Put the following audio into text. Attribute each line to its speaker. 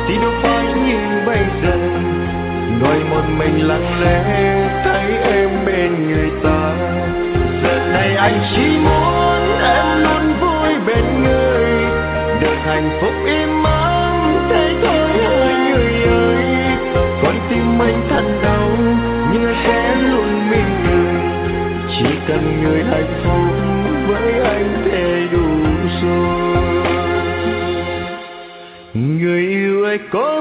Speaker 1: thì đâu phải như bây giờ. Ngồi một mình lặng lẽ thấy em bên người ta. Giờ này anh chỉ muốn em luôn vui bên người, được hạnh phúc im ắng thế thôi hai người ơi. Con tim anh thật đau nhưng anh sẽ luôn mỉm cười, chỉ cần người hạnh phúc với anh thế đủ rồi. Người yêu ơi có